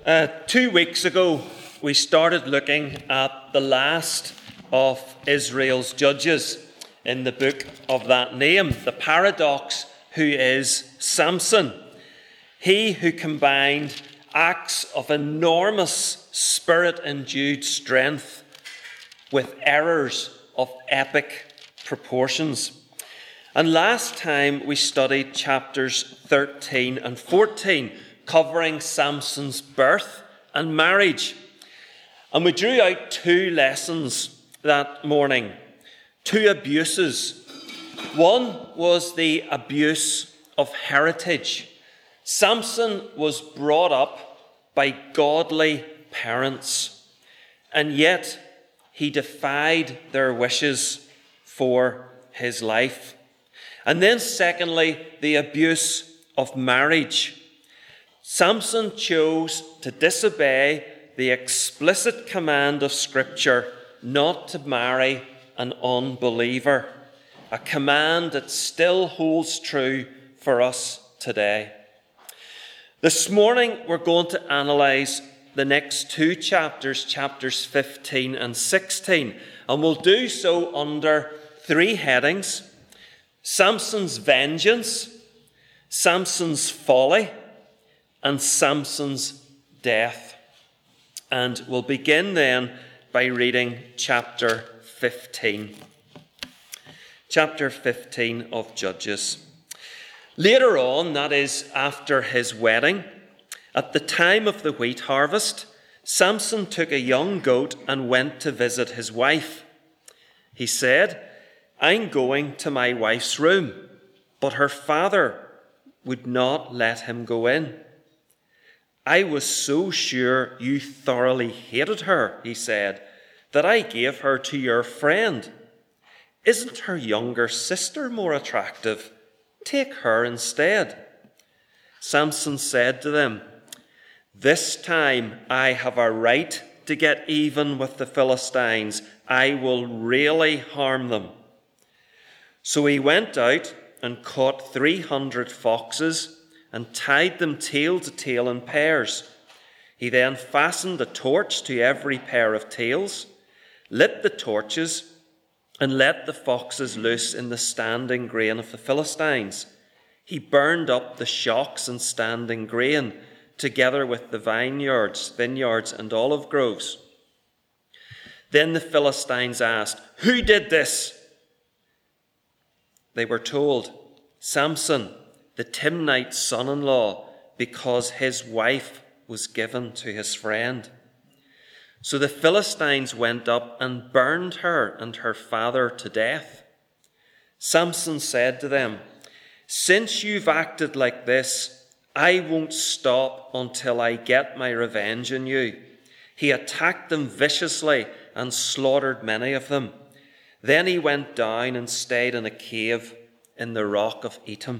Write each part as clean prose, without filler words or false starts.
2 weeks ago, we started looking at the last of Israel's judges in the book of that name, the paradox who is Samson. He who combined acts of enormous spirit-endued strength with errors of epic proportions. And last time we studied chapters 13 and 14, covering Samson's birth and marriage. And we drew out 2 lessons that morning, 2 abuses. One was the abuse of heritage. Samson was brought up by godly parents, and yet he defied their wishes for his life. And then secondly, the abuse of marriage. Samson chose to disobey the explicit command of Scripture not to marry an unbeliever, a command that still holds true for us today. This morning we're going to analyse the next 2 chapters, chapters 15 and 16, and we'll do so under 3 headings: Samson's vengeance, Samson's folly, and Samson's death. And we'll begin then by reading chapter 15. Chapter 15 of Judges. Later on, that is after his wedding, at the time of the wheat harvest, Samson took a young goat and went to visit his wife. He said, "I'm going to my wife's room," but her father would not let him go in. "I was so sure you thoroughly hated her," he said, "that I gave her to your friend. Isn't her younger sister more attractive? Take her instead." Samson said to them, "This time I have a right to get even with the Philistines. I will really harm them." So he went out and caught 300 foxes and tied them tail to tail in pairs. He then fastened a torch to every pair of tails, lit the torches, and let the foxes loose in the standing grain of the Philistines. He burned up the shocks and standing grain, together with the vineyards, and olive groves. Then the Philistines asked, "Who did this?" They were told, "Samson, the Timnite's son-in-law, because his wife was given to his friend." So the Philistines went up and burned her and her father to death. Samson said to them, "Since you've acted like this, I won't stop until I get my revenge on you." He attacked them viciously and slaughtered many of them. Then he went down and stayed in a cave in the rock of Etam.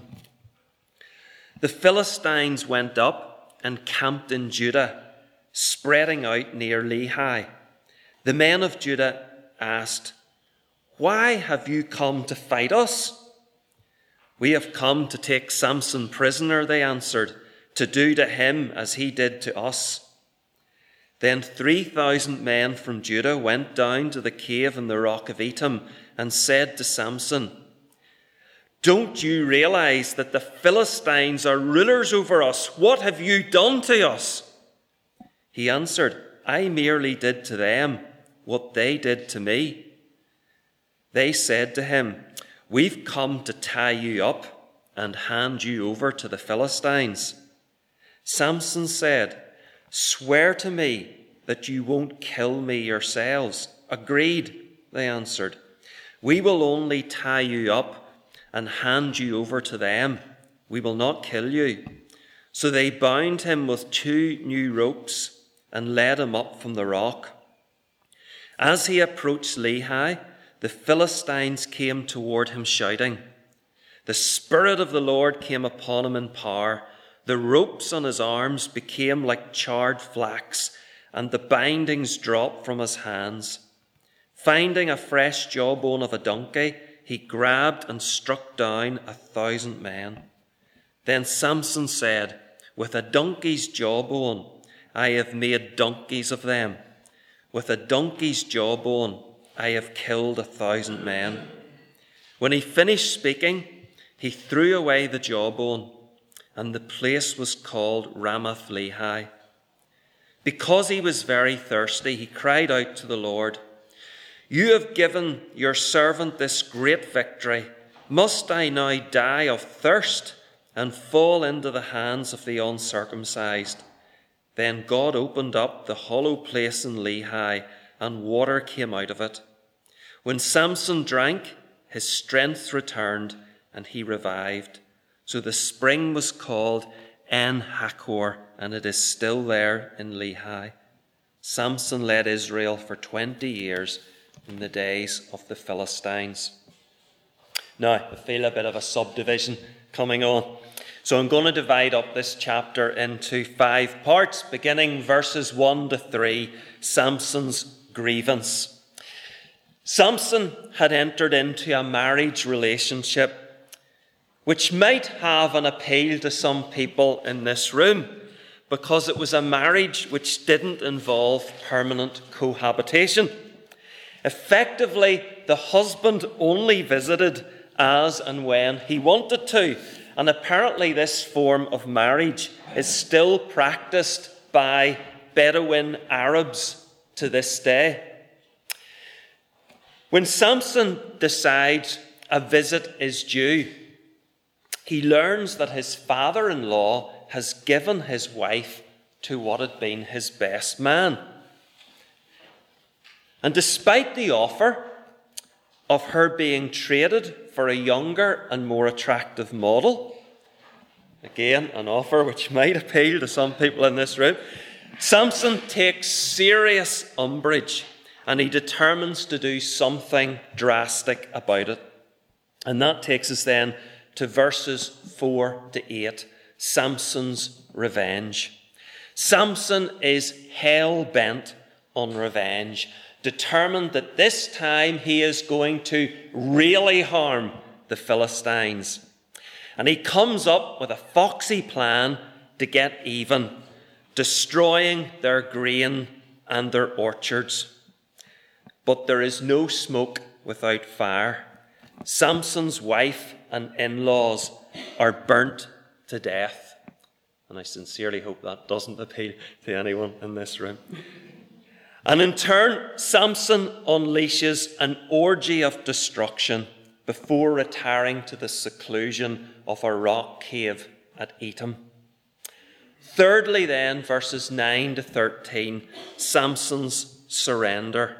The Philistines went up and camped in Judah, spreading out near Lehi. The men of Judah asked, "Why have you come to fight us?" "We have come to take Samson prisoner," they answered, "to do to him as he did to us." Then 3,000 men from Judah went down to the cave in the rock of Etam and said to Samson, "Don't you realize that the Philistines are rulers over us? What have you done to us?" He answered, "I merely did to them what they did to me." They said to him, "We've come to tie you up and hand you over to the Philistines." Samson said, "Swear to me that you won't kill me yourselves." "Agreed," they answered. "We will only tie you up and hand you over to them. We will not kill you." So they bound him with 2 new ropes and led him up from the rock. As he approached Lehi, the Philistines came toward him shouting. The Spirit of the Lord came upon him in power. The ropes on his arms became like charred flax, and the bindings dropped from his hands. Finding a fresh jawbone of a donkey, he grabbed and struck down 1,000 men. Then Samson said, "With a donkey's jawbone I have made donkeys of them. With a donkey's jawbone, I have killed 1,000 men. When he finished speaking, he threw away the jawbone, and the place was called Ramath Lehi. Because he was very thirsty, he cried out to the Lord, "You have given your servant this great victory. Must I now die of thirst and fall into the hands of the uncircumcised?" Then God opened up the hollow place in Lehi, and water came out of it. When Samson drank, his strength returned, and he revived. So the spring was called En-Hakkore, and it is still there in Lehi. Samson led Israel for 20 years in the days of the Philistines. Now, I feel a bit of a subdivision coming on. So I'm going to divide up this chapter into 5 parts, beginning verses 1 to 3, Samson's grievance. Samson had entered into a marriage relationship which might have an appeal to some people in this room, because it was a marriage which didn't involve permanent cohabitation. Effectively, the husband only visited as and when he wanted to. And apparently this form of marriage is still practiced by Bedouin Arabs to this day. When Samson decides a visit is due, he learns that his father-in-law has given his wife to what had been his best man. And despite the offer of her being traded for a younger and more attractive model, again, an offer which might appeal to some people in this room, Samson takes serious umbrage, and he determines to do something drastic about it. And that takes us then to verses 4 to 8, Samson's revenge. Samson is hell-bent on revenge, determined that this time he is going to really harm the Philistines. And he comes up with a foxy plan to get even, destroying their grain and their orchards. But there is no smoke without fire. Samson's wife and in-laws are burnt to death. And I sincerely hope that doesn't appeal to anyone in this room. And in turn, Samson unleashes an orgy of destruction before retiring to the seclusion of a rock cave at Etam. Thirdly then, verses 9 to 13, Samson's surrender.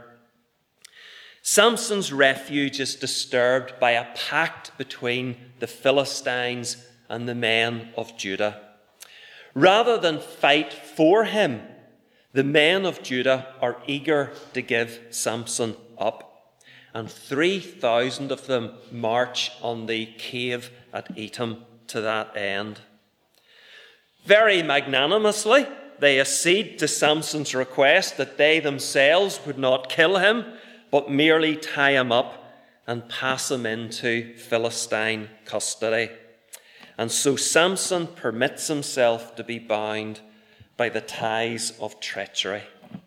Samson's refuge is disturbed by a pact between the Philistines and the men of Judah. Rather than fight for him, the men of Judah are eager to give Samson up, and 3,000 of them march on the cave at Etam to that end. Very magnanimously, they accede to Samson's request that they themselves would not kill him, but merely tie him up and pass him into Philistine custody. And so Samson permits himself to be bound by the ties of treachery.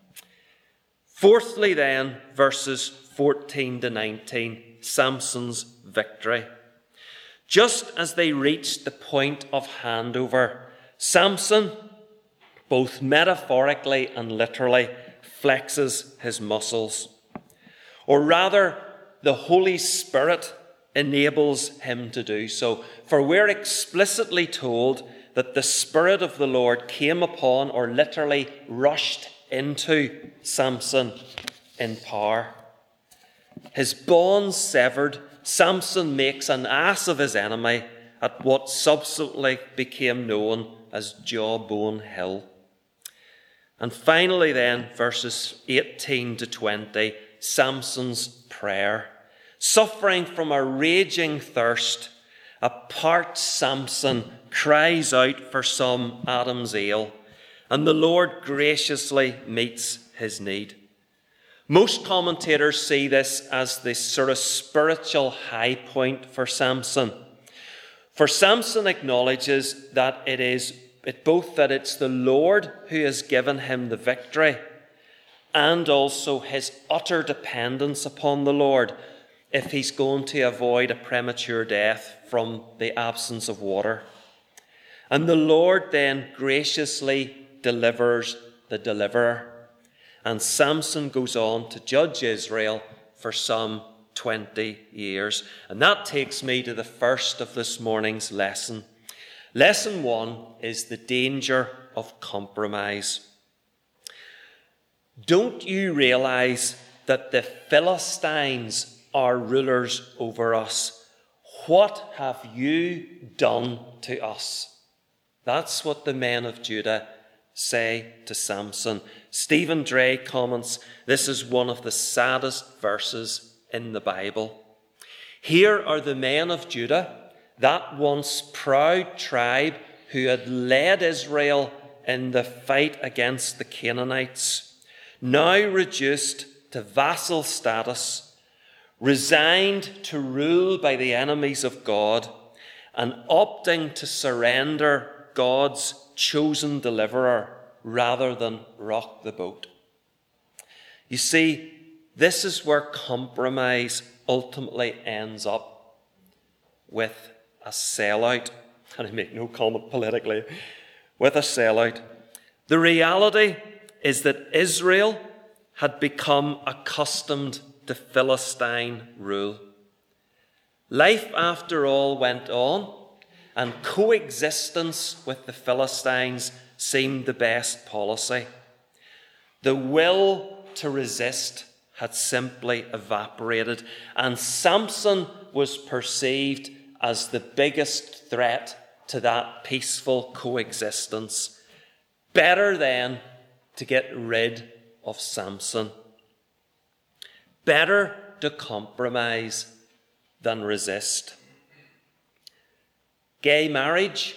Fourthly then, verses 14 to 19, Samson's victory. Just as they reached the point of handover, Samson, both metaphorically and literally, flexes his muscles. Or rather, the Holy Spirit enables him to do so. For we're explicitly told that the Spirit of the Lord came upon, or literally rushed into, Samson in power. His bonds severed, Samson makes an ass of his enemy at what subsequently became known as Jawbone Hill. And finally then, verses 18 to 20, Samson's prayer. Suffering from a raging thirst, a part Samson cries out for some Adam's ale, and the Lord graciously meets his need. Most commentators see this as the sort of spiritual high point for Samson. For Samson acknowledges that it is both that it's the Lord who has given him the victory and also his utter dependence upon the Lord if he's going to avoid a premature death from the absence of water. And the Lord then graciously delivers the deliverer. And Samson goes on to judge Israel for some 20 years. And that takes me to the first of this morning's lesson. Lesson 1 is the danger of compromise. Don't you realize that the Philistines are rulers over us? What have you done to us? That's what the men of Judah say to Samson. Stephen Dre comments, this is one of the saddest verses in the Bible. Here are the men of Judah, that once proud tribe who had led Israel in the fight against the Canaanites, now reduced to vassal status, resigned to rule by the enemies of God, and opting to surrender God's chosen deliverer rather than rock the boat. You see, this is where compromise ultimately ends up, with a sellout. And I make no comment politically. With a sellout. The reality is that Israel had become accustomed to Philistine rule. Life, after all, went on, and coexistence with the Philistines seemed the best policy. The will to resist had simply evaporated, and Samson was perceived as the biggest threat to that peaceful coexistence. Better then to get rid of Samson. Better to compromise than resist. Gay marriage,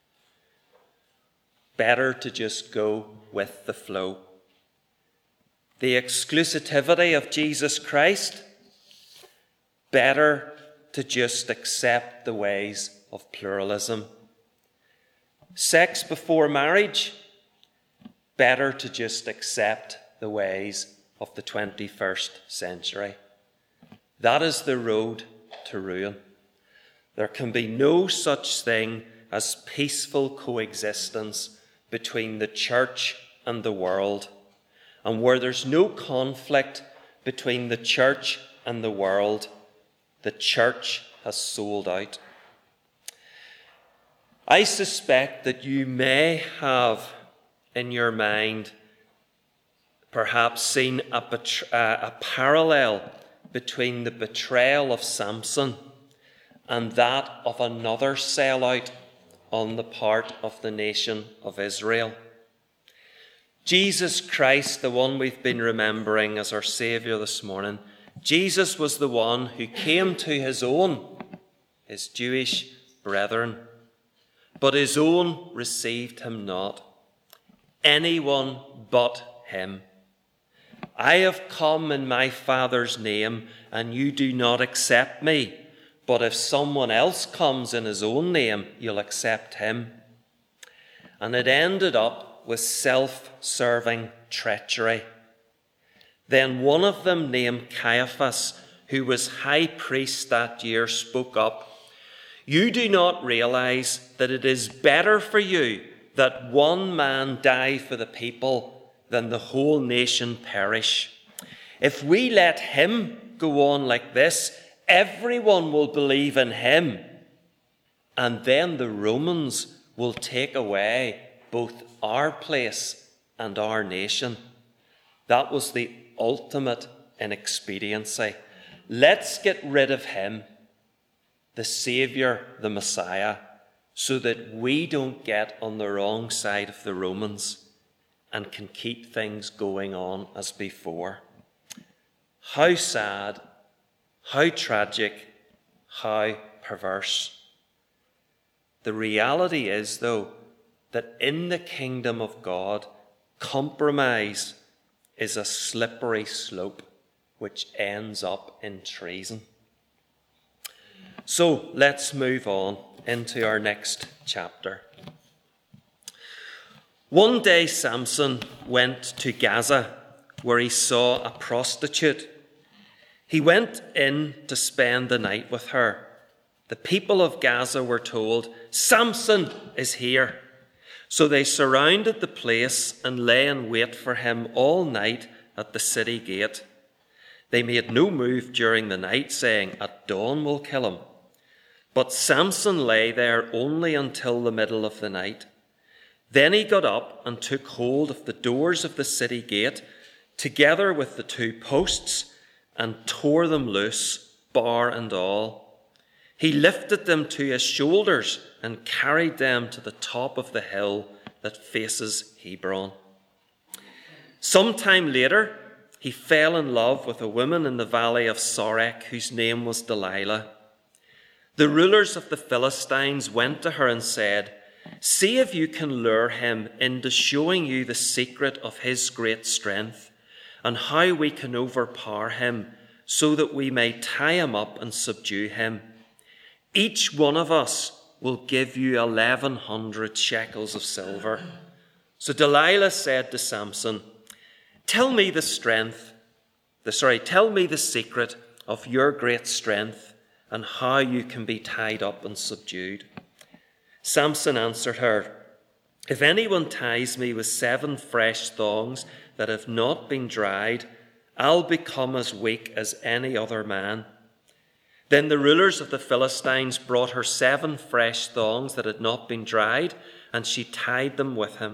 better to just go with the flow. The exclusivity of Jesus Christ, better to just accept the ways of pluralism. Sex before marriage, better to just accept the ways of the 21st century. That is the road to ruin. There can be no such thing as peaceful coexistence between the church and the world. And where there's no conflict between the church and the world, the church has sold out. I suspect that you may have in your mind perhaps seen a parallel between the betrayal of Samson and that of another sellout on the part of the nation of Israel. Jesus Christ, the one we've been remembering as our Saviour this morning, Jesus was the one who came to his own, his Jewish brethren, but his own received him not. Anyone but him. I have come in my Father's name, and you do not accept me. But if someone else comes in his own name, you'll accept him. And it ended up with self-serving treachery. Then one of them, named Caiaphas, who was high priest that year, spoke up. You do not realize that it is better for you that one man die for the people than the whole nation perish. If we let him go on like this, everyone will believe in him, and then the Romans will take away both our place and our nation. That was the ultimate inexpediency. Let's get rid of him, the Saviour, the Messiah, so that we don't get on the wrong side of the Romans and can keep things going on as before. How sad, how tragic, how perverse. The reality is, though, that in the kingdom of God, compromise is a slippery slope which ends up in treason. So let's move on into our next chapter. One day Samson went to Gaza, where he saw a prostitute. He went in to spend the night with her. The people of Gaza were told, "Samson is here." So they surrounded the place and lay in wait for him all night at the city gate. They made no move during the night, saying, "At dawn we'll kill him." But Samson lay there only until the middle of the night. Then he got up and took hold of the doors of the city gate, together with the 2 posts, and tore them loose, bar and all. He lifted them to his shoulders and carried them to the top of the hill that faces Hebron. Sometime later, he fell in love with a woman in the valley of Sorek, whose name was Delilah. The rulers of the Philistines went to her and said, "See if you can lure him into showing you the secret of his great strength, and how we can overpower him, so that we may tie him up and subdue him. Each one of us will give you 1,100 shekels of silver." So Delilah said to Samson, Tell me the secret of your great strength and how you can be tied up and subdued." Samson answered her, "If anyone ties me with 7 fresh thongs that have not been dried, I'll become as weak as any other man." Then the rulers of the Philistines brought her 7 fresh thongs that had not been dried, and she tied him with them.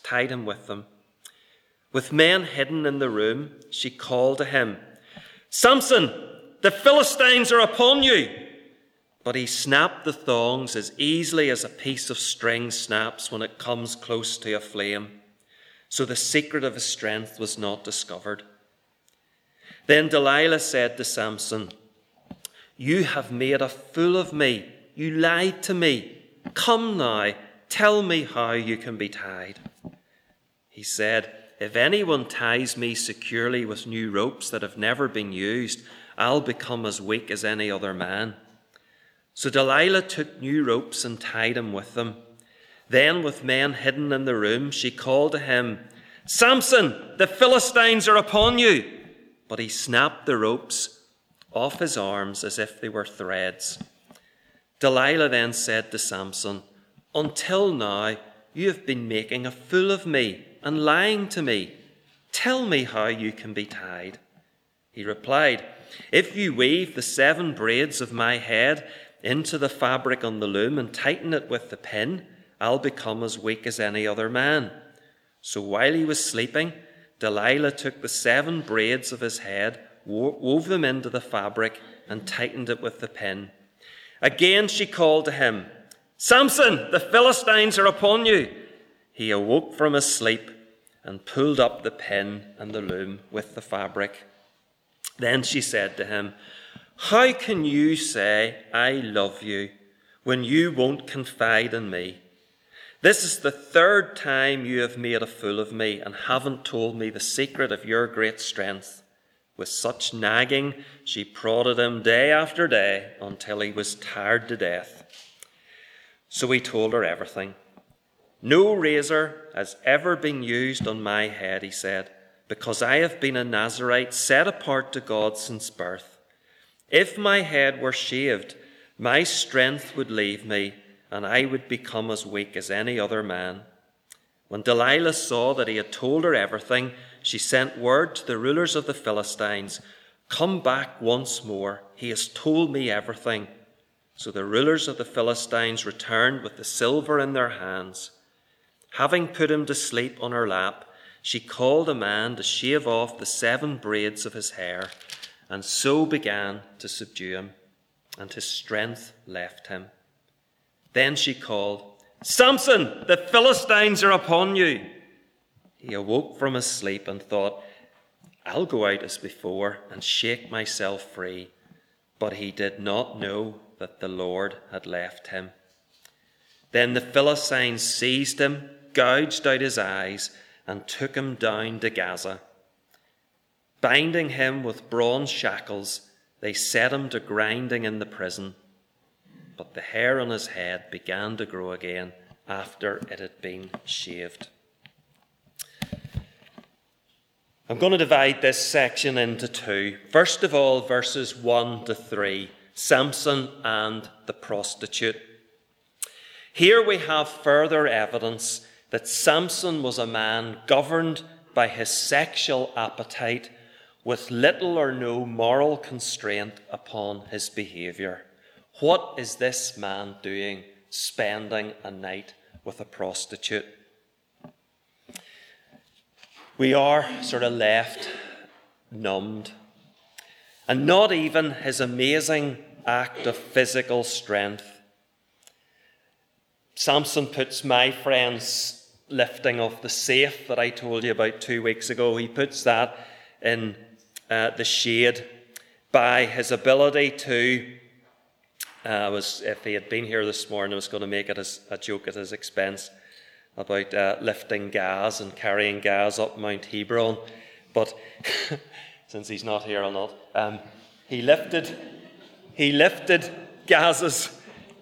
With men hidden in the room, she called to him, "Samson, the Philistines are upon you!" But he snapped the thongs as easily as a piece of string snaps when it comes close to a flame. So the secret of his strength was not discovered. Then Delilah said to Samson, "You have made a fool of me. You lied to me. Come now, tell me how you can be tied." He said, "If anyone ties me securely with new ropes that have never been used, I'll become as weak as any other man." So Delilah took new ropes and tied him with them. Then, with men hidden in the room, she called to him, "Samson, the Philistines are upon you!" But he snapped the ropes off his arms as if they were threads. Delilah then said to Samson, "Until now you have been making a fool of me and lying to me. Tell me how you can be tied." He replied, "If you weave the 7 braids of my head into the fabric on the loom and tighten it with the pin, I'll become as weak as any other man." So while he was sleeping, Delilah took the 7 braids of his head, wove them into the fabric, and tightened it with the pin. Again she called to him, "Samson, the Philistines are upon you." He awoke from his sleep and pulled up the pin and the loom with the fabric. Then she said to him, "How can you say, 'I love you,' when you won't confide in me? This is the 3rd time you have made a fool of me and haven't told me the secret of your great strength." With such nagging, she prodded him day after day until he was tired to death. So he told her everything. "No razor has ever been used on my head," he said, "because I have been a Nazirite set apart to God since birth. If my head were shaved, my strength would leave me, and I would become as weak as any other man." When Delilah saw that he had told her everything, she sent word to the rulers of the Philistines, "Come back once more. He has told me everything." So the rulers of the Philistines returned with the silver in their hands. Having put him to sleep on her lap, she called a man to shave off the 7 braids of his hair, and so began to subdue him, and his strength left him. Then she called, "Samson, the Philistines are upon you." He awoke from his sleep and thought, "I'll go out as before and shake myself free." But he did not know that the Lord had left him. Then the Philistines seized him, gouged out his eyes, and took him down to Gaza. Binding him with bronze shackles, they set him to grinding in the prison. But the hair on his head began to grow again after it had been shaved. I'm going to divide this section into two. First of all, verses 1 to 3, Samson and the prostitute. Here we have further evidence that Samson was a man governed by his sexual appetite with little or no moral constraint upon his behaviour. What is this man doing, spending a night with a prostitute? We are sort of left numbed. And not even his amazing act of physical strength. Samson puts my friend's lifting of the safe that I told you about 2 weeks ago, he puts that in the shade by his ability to, if he had been here this morning, I was going to make it as a joke at his expense about lifting Gaz and carrying Gaz up Mount Hebron. But since he's not here, I'll not. He lifted Gaz's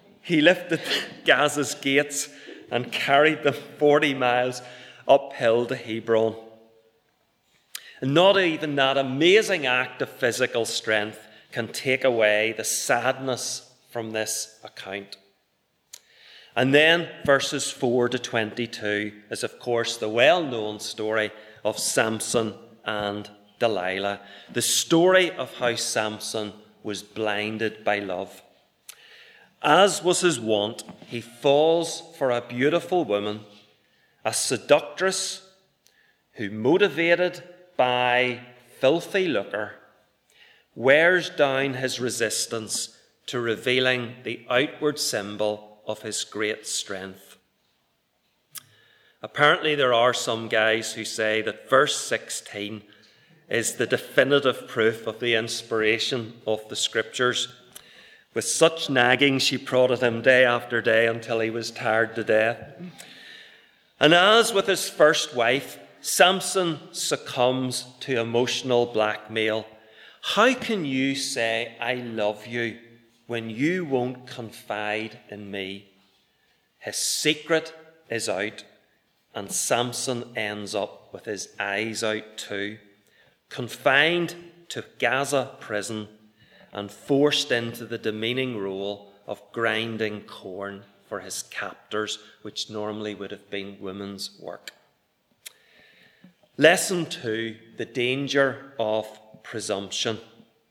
gates and carried them 40 miles uphill to Hebron. And not even that amazing act of physical strength can take away the sadness from this account. And then verses 4 to 22 is, of course, the well-known story of Samson and Delilah. The story of how Samson was blinded by love. As was his wont, he falls for a beautiful woman, a seductress who, motivated by filthy lucre, wears down his resistance to revealing the outward symbol of his great strength. Apparently there are some guys who say that verse 16 is the definitive proof of the inspiration of the scriptures. With such nagging she prodded him day after day until he was tired to death. And as with his first wife, Samson succumbs to emotional blackmail. How can you say, I love you, when you won't confide in me? His secret is out, and Samson ends up with his eyes out too, confined to Gaza prison and forced into the demeaning role of grinding corn for his captors, which normally would have been women's work. Lesson 2, the danger of presumption.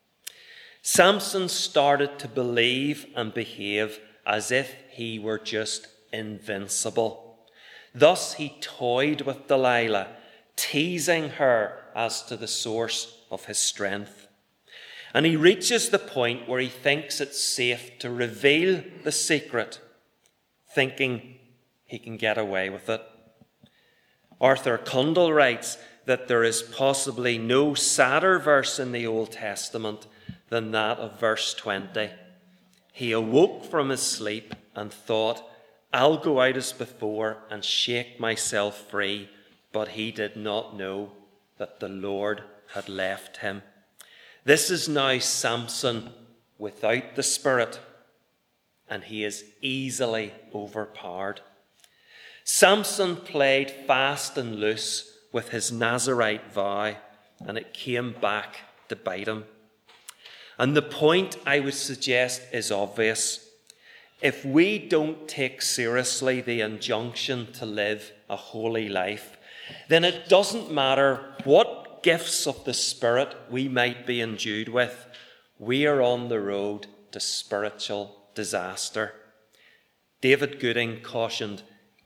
Samson started to believe and behave as if he were just invincible. Thus he toyed with Delilah, teasing her as to the source of his strength. And he reaches the point where he thinks it's safe to reveal the secret, thinking he can get away with it. Arthur Kundal writes that there is possibly no sadder verse in the Old Testament than that of verse 20. He awoke from his sleep and thought, I'll go out as before and shake myself free, but he did not know that the Lord had left him. This is now Samson without the Spirit, and he is easily overpowered. Samson played fast and loose with his Nazirite vow, and it came back to bite him. And the point I would suggest is obvious. If we don't take seriously the injunction to live a holy life, then it doesn't matter what gifts of the Spirit we might be endued with, we are on the road to spiritual disaster. David Gooding cautioned,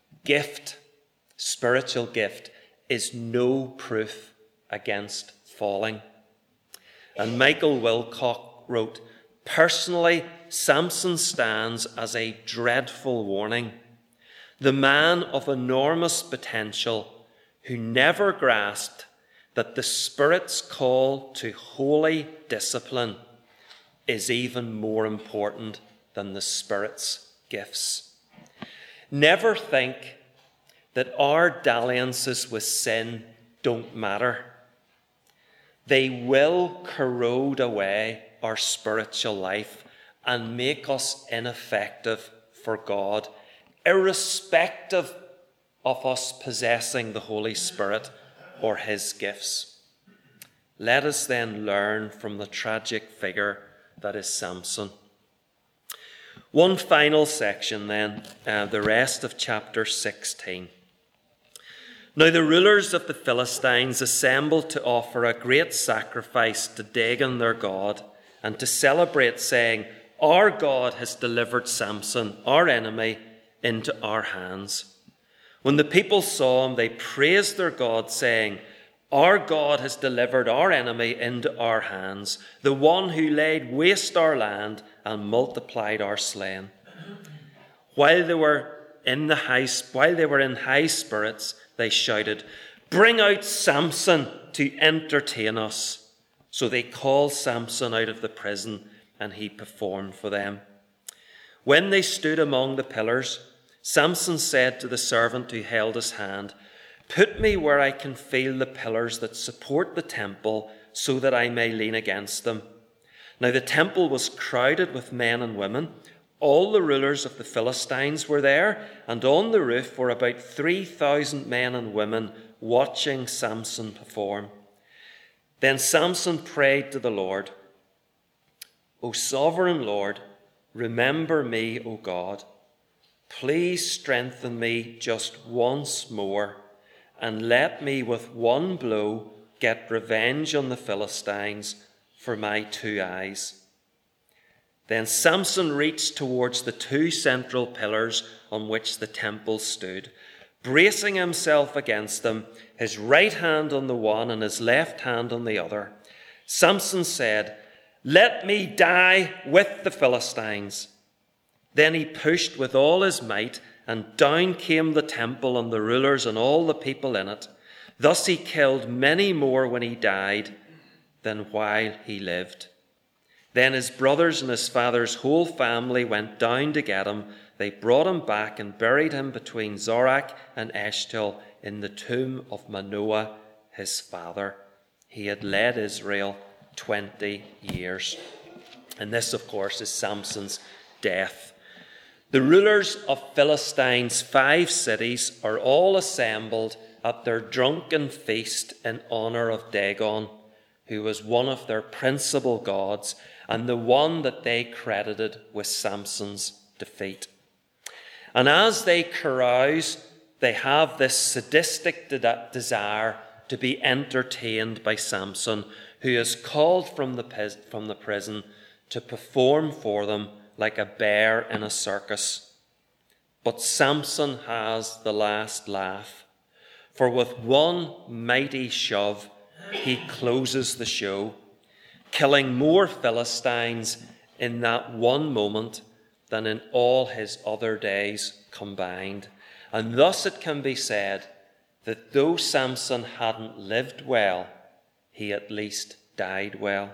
spiritual gift, is no proof against falling. And Michael Wilcock wrote, personally, Samson stands as a dreadful warning. The man of enormous potential who never grasped that the Spirit's call to holy discipline is even more important than the Spirit's gifts. Never think that our dalliances with sin don't matter. They will corrode away our spiritual life and make us ineffective for God, irrespective of us possessing the Holy Spirit or his gifts. Let us then learn from the tragic figure that is Samson. One final section then, the rest of chapter 16. Now the rulers of the Philistines assembled to offer a great sacrifice to Dagon their god, and to celebrate, saying, Our God has delivered Samson, our enemy, into our hands. When the people saw him, they praised their God, saying, Our God has delivered our enemy into our hands, the one who laid waste our land and multiplied our slain. While they were in high spirits, they shouted, Bring out Samson to entertain us. So they called Samson out of the prison, and he performed for them. When they stood among the pillars, Samson said to the servant who held his hand, Put me where I can feel the pillars that support the temple, so that I may lean against them. Now the temple was crowded with men and women. All the rulers of the Philistines were there, and on the roof were about 3,000 men and women watching Samson perform. Then Samson prayed to the Lord, O sovereign Lord, remember me, O God. Please strengthen me just once more, and let me with one blow get revenge on the Philistines for my 2 eyes. Then Samson reached towards the 2 central pillars on which the temple stood, bracing himself against them, his right hand on the one and his left hand on the other. Samson said, Let me die with the Philistines. Then he pushed with all his might, and down came the temple and the rulers and all the people in it. Thus he killed many more when he died than while he lived. Then his brothers and his father's whole family went down to get him. They brought him back and buried him between Zorach and Eshtaol in the tomb of Manoah, his father. He had led Israel 20 years. And this, of course, is Samson's death. The rulers of Philistine's 5 cities are all assembled at their drunken feast in honour of Dagon, who was one of their principal gods and the one that they credited with Samson's defeat. And as they carouse, they have this sadistic desire to be entertained by Samson, who is called from the prison to perform for them like a bear in a circus. But Samson has the last laugh, for with one mighty shove, he closes the show, killing more Philistines in that one moment than in all his other days combined. And thus it can be said that though Samson hadn't lived well, he at least died well.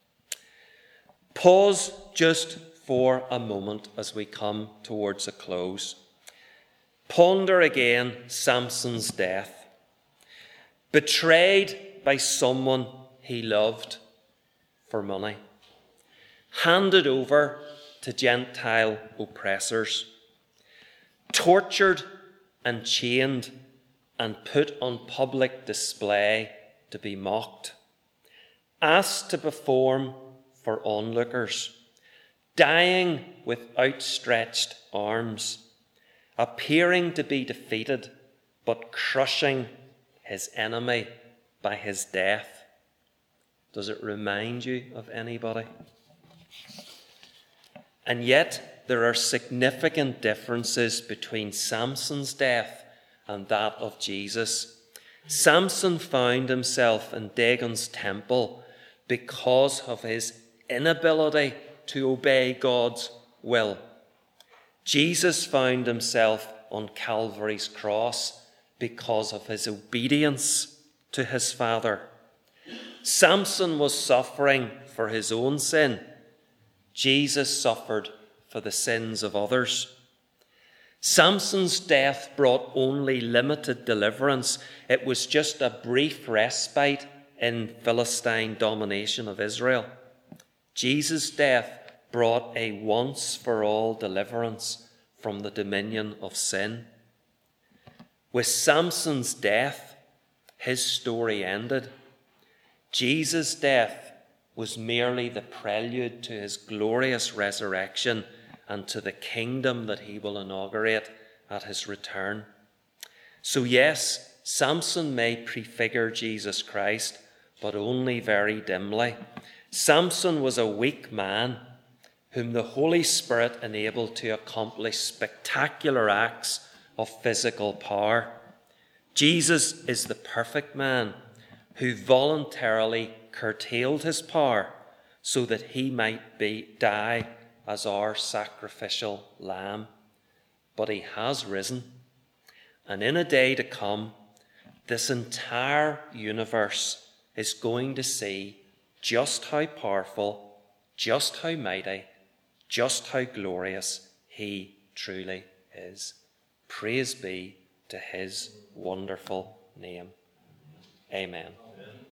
Pause just for a moment as we come towards a close. Ponder again Samson's death. Betrayed by someone he loved for money. Handed over to Gentile oppressors. Tortured and chained and put on public display to be mocked. Asked to perform for onlookers. Dying with outstretched arms. Appearing to be defeated, but crushing his enemy by his death. Does it remind you of anybody? And yet, there are significant differences between Samson's death and that of Jesus. Samson found himself in Dagon's temple because of his inability to obey God's will. Jesus found himself on Calvary's cross because of his obedience to his Father. Samson was suffering for his own sin. Jesus suffered for the sins of others. Samson's death brought only limited deliverance. It was just a brief respite in Philistine domination of Israel. Jesus' death brought a once-for-all deliverance from the dominion of sin. With Samson's death, his story ended. Jesus' death was merely the prelude to his glorious resurrection and to the kingdom that he will inaugurate at his return. So yes, Samson may prefigure Jesus Christ, but only very dimly. Samson was a weak man whom the Holy Spirit enabled to accomplish spectacular acts of physical power. Jesus is the perfect man who voluntarily curtailed his power so that he might die as our sacrificial lamb. But he has risen, and in a day to come, this entire universe is going to see just how powerful, just how mighty, just how glorious he truly is. Praise be to his wonderful name. Amen.